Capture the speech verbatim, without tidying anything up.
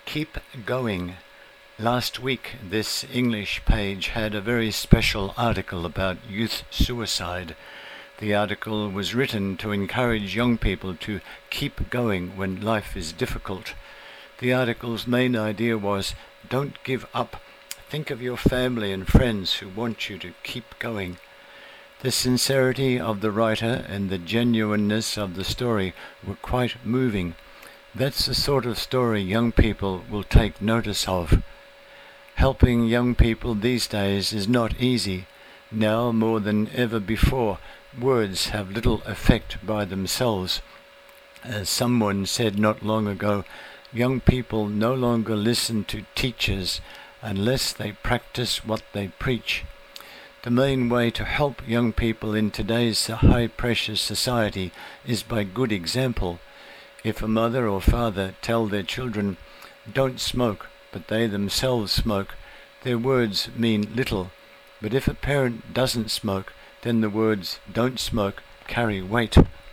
Keep going. Last week, this English page had a very special article about youth suicide. The article was written to encourage young people to keep going when life is difficult. The article's main idea was, don't give up. Think of your family and friends who want you to keep going. The sincerity of the writer and the genuineness of the story were quite moving. That's the sort of story young people will take notice of. Helping young people these days is not easy. Now more than ever before, words have little effect by themselves. As someone said not long ago, young people no longer listen to teachers unless they practice what they preach. The main way to help young people in today's high-pressure society is by good example. If a mother or father tell their children, don't smoke, but they themselves smoke, their words mean little. But if a parent doesn't smoke, then the words don't smoke carry weight.